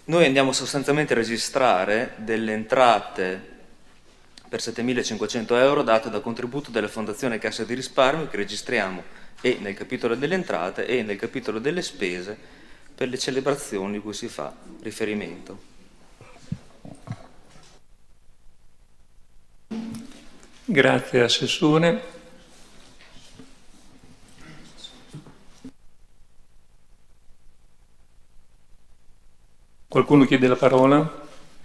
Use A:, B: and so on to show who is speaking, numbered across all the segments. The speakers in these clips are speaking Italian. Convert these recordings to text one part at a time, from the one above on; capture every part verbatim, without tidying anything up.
A: noi andiamo sostanzialmente a registrare delle entrate per settemilacinquecento euro date da contributo della Fondazione Cassa di Risparmio, che registriamo e nel capitolo delle entrate e nel capitolo delle spese per le celebrazioni a cui si fa riferimento.
B: Grazie Assessore. Qualcuno chiede la parola?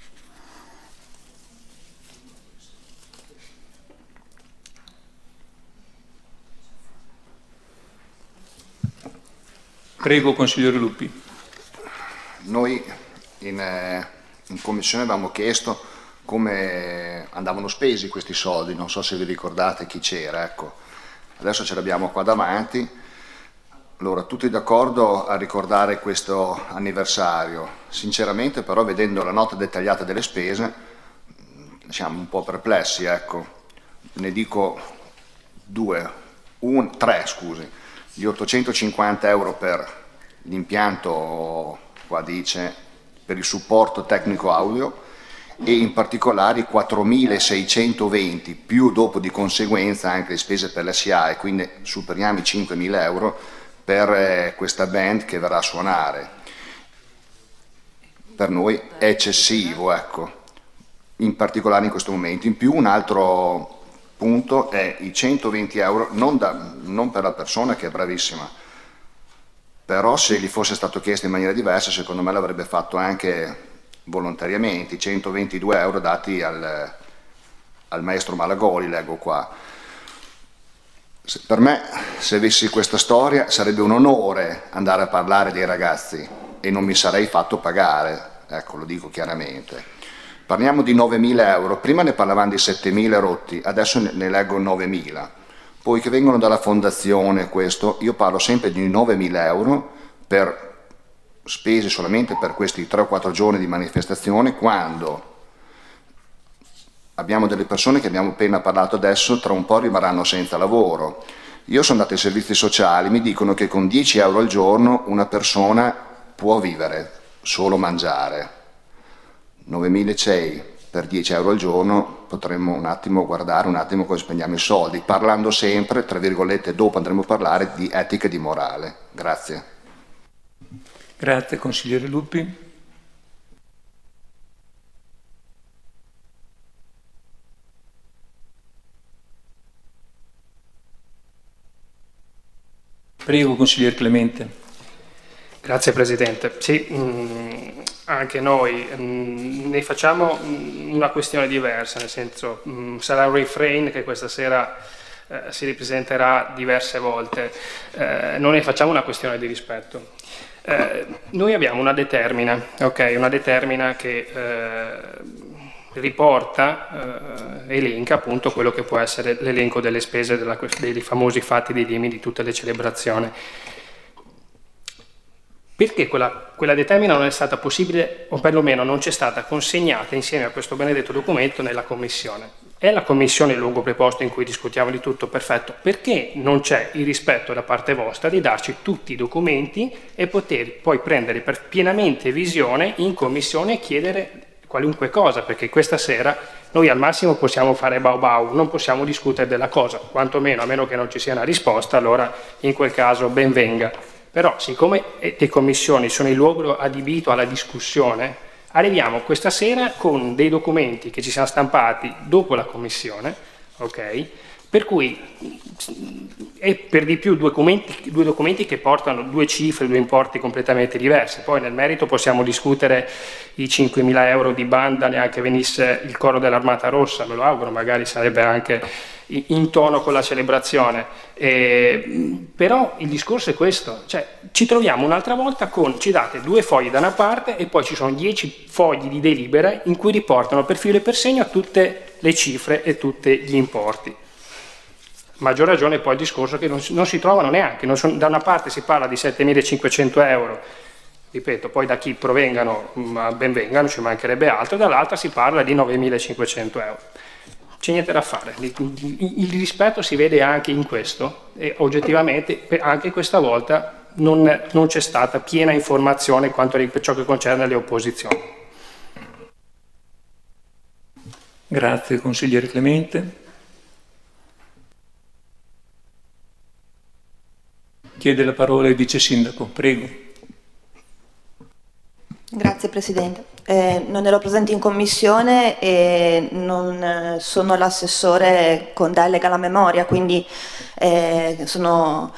B: Prego, consigliere Lupi.
C: Noi in, eh, in commissione avevamo chiesto come andavano spesi questi soldi, non so se vi ricordate chi c'era, ecco. Adesso ce l'abbiamo qua davanti. Allora, tutti d'accordo a ricordare questo anniversario. Sinceramente però, vedendo la nota dettagliata delle spese, siamo un po' perplessi, ecco. Ne dico due, un, tre, scusi. Gli ottocentocinquanta euro per l'impianto, qua dice, per il supporto tecnico audio, e in particolare i quattromilaseicentoventi, più dopo di conseguenza anche le spese per la S I A E, quindi superiamo i cinquemila euro per eh, questa band che verrà a suonare. Per noi è eccessivo, ecco, in particolare in questo momento. In più un altro punto è i centoventi euro, non, da, non per la persona che è bravissima, però se gli fosse stato chiesto in maniera diversa secondo me l'avrebbe fatto anche volontariamente, i centoventidue euro dati al, al maestro Malagoli, leggo qua. Se, per me, se avessi questa storia, sarebbe un onore andare a parlare dei ragazzi e non mi sarei fatto pagare, ecco, lo dico chiaramente. Parliamo di novemila euro, prima ne parlavamo di settemila rotti, adesso ne, ne leggo novemila. Poi che vengono dalla fondazione, questo, io parlo sempre di novemila euro per spese solamente per questi tre o quattro giorni di manifestazione, quando abbiamo delle persone che abbiamo appena parlato adesso, tra un po' rimarranno senza lavoro. Io sono andato ai servizi sociali, mi dicono che con dieci euro al giorno una persona può vivere, solo mangiare. novemilaseicento per dieci euro al giorno potremmo un attimo guardare un attimo come spendiamo i soldi, parlando sempre, tra virgolette, dopo andremo a parlare di etica e di morale. Grazie.
B: Grazie, consigliere Lupi. Prego, consigliere Clemente.
D: Grazie Presidente. Sì, mh, anche noi mh, ne facciamo mh, una questione diversa, nel senso mh, sarà un refrain che questa sera eh, si ripresenterà diverse volte. Eh, non ne facciamo una questione di rispetto. Eh, noi abbiamo una determina, ok, una determina che eh, riporta, eh, elenca appunto quello che può essere l'elenco delle spese della, dei famosi fatti dei limiti di tutte le celebrazioni. Perché quella, quella determina non è stata possibile, o perlomeno non c'è stata consegnata insieme a questo benedetto documento nella Commissione? È la Commissione il luogo preposto in cui discutiamo di tutto, perfetto. Perché non c'è il rispetto da parte vostra di darci tutti i documenti e poter poi prendere per pienamente visione in Commissione e chiedere qualunque cosa? Perché questa sera noi al massimo possiamo fare bau bau, non possiamo discutere della cosa, quantomeno a meno che non ci sia una risposta, allora in quel caso ben venga. Però siccome le commissioni sono il luogo adibito alla discussione, arriviamo questa sera con dei documenti che ci siamo stampati dopo la commissione, ok? Per cui, e per di più due documenti, due documenti che portano due cifre, due importi completamente diversi. Poi nel merito possiamo discutere i cinquemila euro di banda, neanche venisse il coro dell'Armata Rossa, me lo auguro, magari sarebbe anche in tono con la celebrazione. Eh, però il discorso è questo, cioè ci troviamo un'altra volta con, ci date due fogli da una parte e poi ci sono dieci fogli di delibera in cui riportano per filo e per segno tutte le cifre e tutti gli importi. Maggior ragione poi il discorso che non si, non si trovano neanche, non sono, da una parte si parla di settemilacinquecento euro, ripeto, poi da chi provengano ben vengano, ci mancherebbe altro, dall'altra si parla di novemilacinquecento euro. C'è niente da fare, il rispetto si vede anche in questo e oggettivamente anche questa volta non, non c'è stata piena informazione quanto per ciò che concerne le opposizioni.
B: Grazie, consigliere Clemente. Chiede la parola il vice sindaco, prego.
E: Grazie Presidente. Eh, non ero presente in commissione e non sono l'assessore con delega alla memoria, quindi eh, sono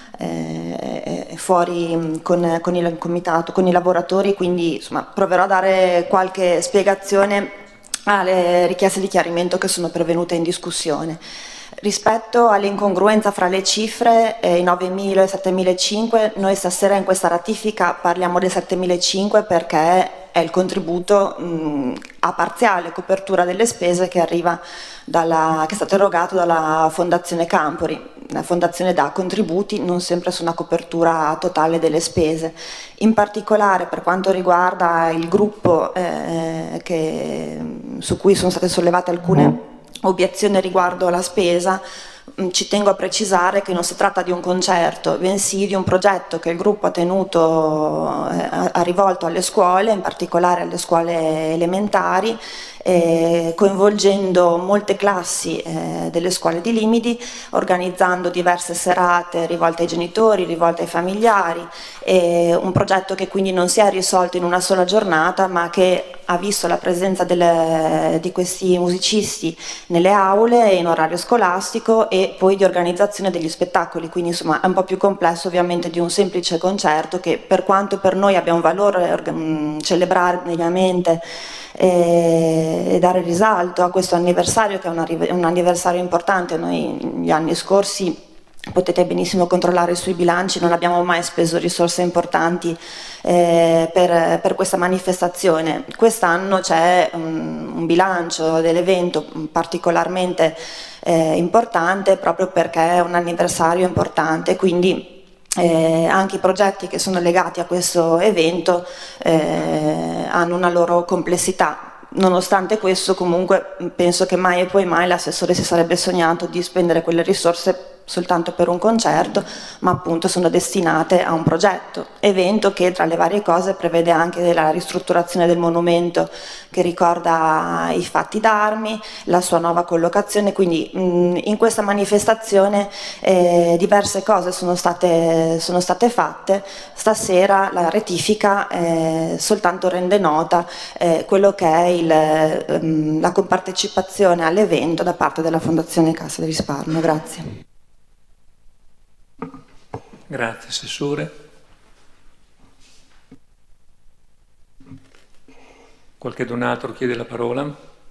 E: eh, fuori con, con il comitato, con i lavoratori, quindi insomma, proverò a dare qualche spiegazione alle richieste di chiarimento che sono pervenute in discussione. Rispetto all'incongruenza fra le cifre, eh, i novemila e i settemilacinquecento, noi stasera in questa ratifica parliamo del settemilacinquecento perché è il contributo mh, a parziale copertura delle spese che arriva dalla, che è stato erogato dalla Fondazione Campori. La Fondazione dà contributi non sempre su una copertura totale delle spese. In particolare per quanto riguarda il gruppo eh, che, su cui sono state sollevate alcune obiezione riguardo alla spesa, ci tengo a precisare che non si tratta di un concerto, bensì di un progetto che il gruppo ha tenuto, eh, ha rivolto alle scuole, in particolare alle scuole elementari, eh, coinvolgendo molte classi eh, delle scuole di Limidi, organizzando diverse serate rivolte ai genitori, rivolte ai familiari, eh, un progetto che quindi non si è risolto in una sola giornata, ma che ha visto la presenza delle, di questi musicisti nelle aule in orario scolastico e poi di organizzazione degli spettacoli, quindi insomma è un po' più complesso ovviamente di un semplice concerto che, per quanto per noi abbia un valore mh, celebrare degnamente e, e dare risalto a questo anniversario, che è un, un anniversario importante. Noi gli anni scorsi, potete benissimo controllare sui bilanci, non abbiamo mai speso risorse importanti eh, per, per questa manifestazione. Quest'anno c'è un, un bilancio dell'evento particolarmente eh, importante proprio perché è un anniversario importante, quindi eh, anche i progetti che sono legati a questo evento eh, hanno una loro complessità. Nonostante questo, comunque penso che mai e poi mai l'assessore si sarebbe sognato di spendere quelle risorse soltanto per un concerto, ma appunto sono destinate a un progetto, evento che tra le varie cose prevede anche la ristrutturazione del monumento che ricorda i fatti d'armi, la sua nuova collocazione, quindi mh, in questa manifestazione eh, diverse cose sono state, sono state fatte. Stasera la rettifica eh, soltanto rende nota eh, quello che è il, ehm, la compartecipazione all'evento da parte della Fondazione Cassa di Risparmio. Grazie.
B: Grazie, Assessore. Qualche donatore chiede la parola?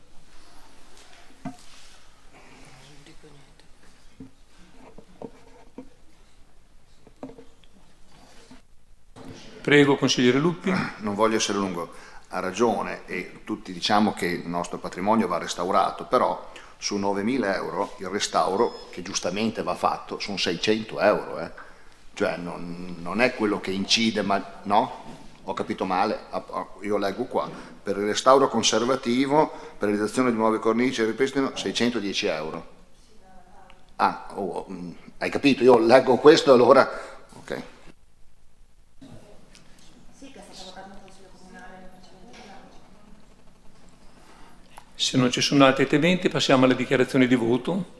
B: Prego, consigliere Luppi.
C: Non voglio essere lungo, ha ragione e tutti diciamo che il nostro patrimonio va restaurato, però su novemila euro il restauro, che giustamente va fatto, sono seicento euro, eh. Cioè non, non è quello che incide, ma no? Ho capito male, io leggo qua, per il restauro conservativo, per realizzazione di nuove cornici e ripristino, seicentodieci euro. Ah, oh, hai capito, io leggo questo allora, ok.
B: Se non ci sono altri interventi passiamo alle dichiarazioni di voto.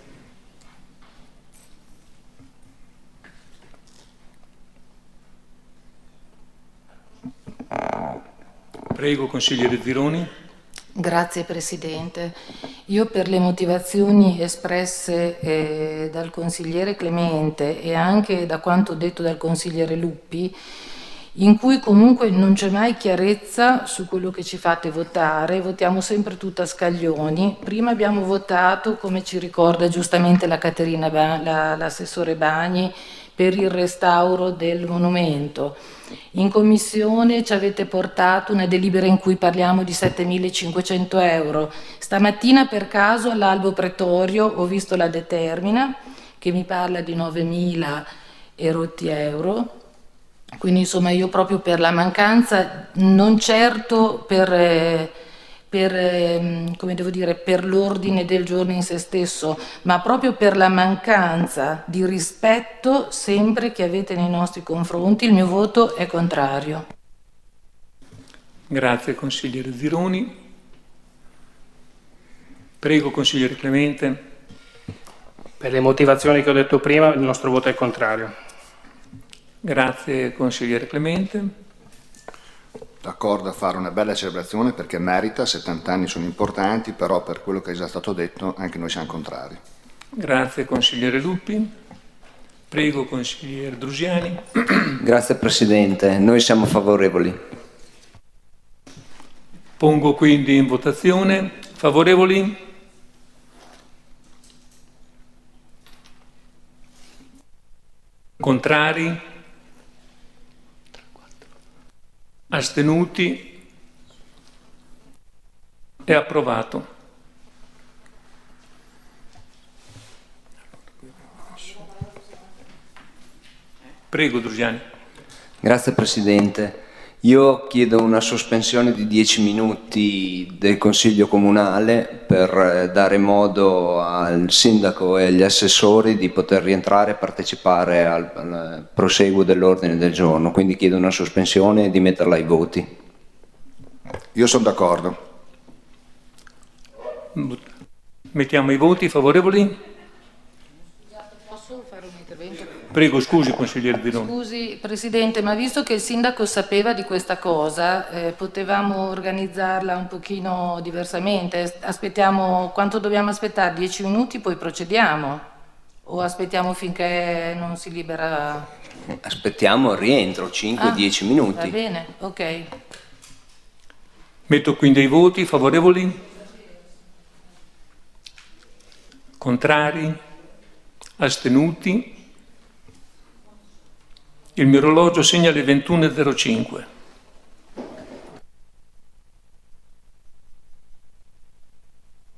B: Prego, consigliere Zironi.
F: Grazie Presidente. Io per le motivazioni espresse eh, dal consigliere Clemente e anche da quanto detto dal consigliere Luppi, in cui comunque non c'è mai chiarezza su quello che ci fate votare, votiamo sempre tutto a scaglioni. Prima abbiamo votato, come ci ricorda giustamente la Caterina ba- la, l'assessore Bagni, per il restauro del monumento. In commissione ci avete portato una delibera in cui parliamo di settemilacinquecento euro. Stamattina per caso all'Albo Pretorio ho visto la determina che mi parla di novemila e rotti euro. Quindi insomma io proprio per la mancanza, non certo per, eh, per, ehm, come devo dire, per l'ordine del giorno in se stesso, ma proprio per la mancanza di rispetto sempre che avete nei nostri confronti, il mio voto è contrario.
B: Grazie consigliere Zironi. Prego consigliere Clemente.
D: Per le motivazioni che ho detto prima, il nostro voto è contrario.
B: Grazie consigliere Clemente.
C: D'accordo a fare una bella celebrazione perché merita, settanta anni sono importanti, però per quello che è già stato detto anche noi siamo contrari.
B: Grazie consigliere Lupi. Prego consigliere Drusiani.
G: Grazie Presidente, noi siamo favorevoli.
B: Pongo quindi in votazione. Favorevoli? Contrari? Astenuti? È approvato. Prego Drusiani.
G: Grazie Presidente. Io chiedo una sospensione di dieci minuti del Consiglio Comunale per dare modo al Sindaco e agli assessori di poter rientrare e partecipare al, al proseguo dell'ordine del giorno. Quindi chiedo una sospensione e di metterla ai voti.
C: Io sono d'accordo.
B: Mettiamo i voti favorevoli?
F: Posso fare un intervento?
B: Prego, scusi consigliere Zironi.
F: Scusi Presidente, ma visto che il Sindaco sapeva di questa cosa, eh, potevamo organizzarla un pochino diversamente? Aspettiamo, quanto dobbiamo aspettare? Dieci minuti poi procediamo? O aspettiamo finché non si libera?
G: Aspettiamo il rientro, cinque dieci minuti.
F: Va bene, ok.
B: Metto quindi ai voti favorevoli? Contrari? Astenuti? Il mio orologio segna le ventuno e zero cinque.